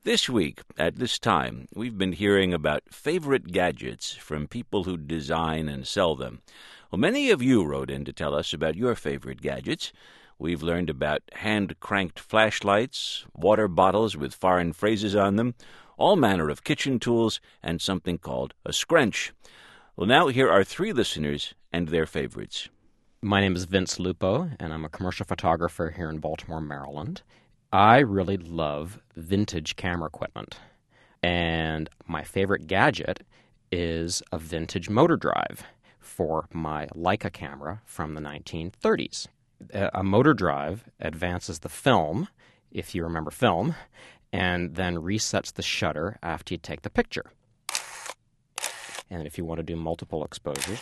This week, at this time, we've been hearing about favorite gadgets from people who design and sell them. Well, many of you wrote in to tell us about your favorite gadgets. We've learned about hand-cranked flashlights, water bottles with foreign phrases on them, all manner of kitchen tools, and something called a scrunch. Well, now here are three listeners and their favorites. My name is Vince Lupo, and I'm a commercial photographer here in Baltimore, Maryland. I really love vintage camera equipment, and my favorite gadget is a vintage motor drive for my Leica camera from the 1930s. A motor drive advances the film, if you remember film, and then resets the shutter after you take the picture. And if you want to do multiple exposures,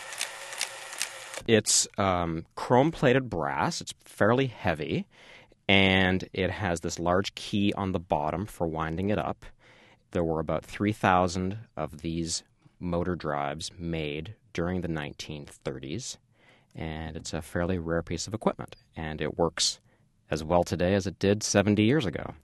it's chrome-plated brass. It's fairly heavy. And it has this large key on the bottom for winding it up. There were about 3,000 of these motor drives made during the 1930s, and it's a fairly rare piece of equipment, and it works as well today as it did 70 years ago.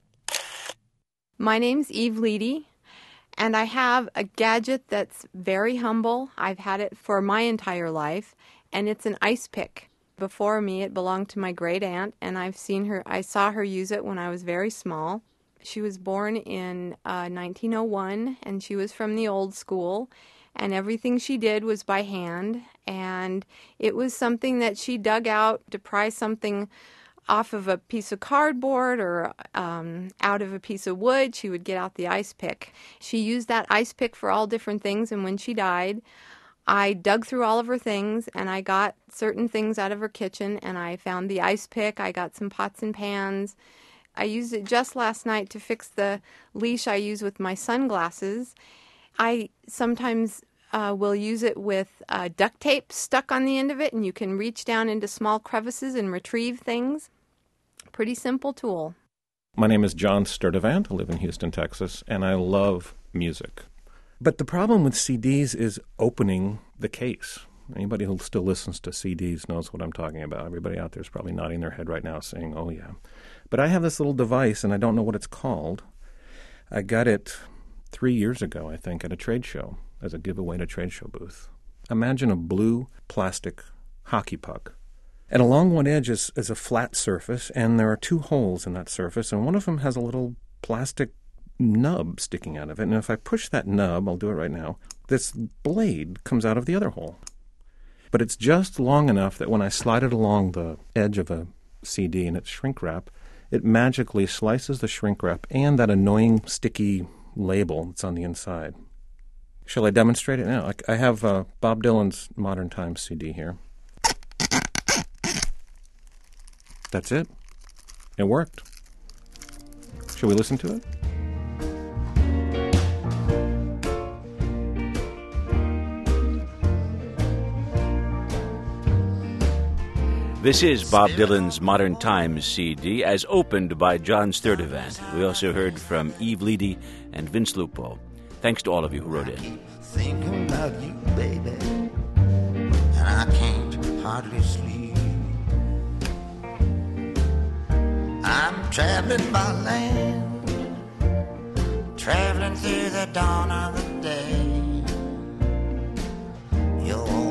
My name's Eve Leedy, and I have a gadget that's very humble. I've had it for my entire life, and it's an ice pick. Before me, it belonged to my great aunt, and I saw her use it when I was very small. She was born in 1901, and she was from the old school, and everything she did was by hand, and it was something that she dug out to pry something off of a piece of cardboard or out of a piece of wood. She would get out the ice pick. She used that ice pick for all different things, and when she died, I dug through all of her things, and I got certain things out of her kitchen, and I found the ice pick. I got some pots and pans. I used it just last night to fix the leash I use with my sunglasses. I sometimes will use it with duct tape stuck on the end of it, and you can reach down into small crevices and retrieve things. Pretty simple tool. My name is John Sturdivant. I live in Houston, Texas, and I love music. But the problem with CDs is opening the case. Anybody who still listens to CDs knows what I'm talking about. Everybody out there is probably nodding their head right now saying, oh, yeah. But I have this little device, and I don't know what it's called. I got it 3 years ago, I think, at a trade show as a giveaway at a trade show booth. Imagine a blue plastic hockey puck. And along one edge is a flat surface, and there are two holes in that surface, and one of them has a little plastic nub sticking out of it, and if I push that nub, I'll do it right now, this blade comes out of the other hole. But it's just long enough that when I slide it along the edge of a CD and its shrink wrap, it magically slices the shrink wrap and that annoying sticky label that's on the inside. Shall I demonstrate it now? I have Bob Dylan's Modern Times CD here. That's it. It worked. Shall we listen to it? This is Bob Dylan's Modern Times CD, as opened by John Sturdivant. We also heard from Eve Leedy and Vince Lupo. Thanks to all of you who wrote in. I keep thinking about you, baby, and I can't hardly sleep. I'm traveling by land, traveling through the dawn of the day. You're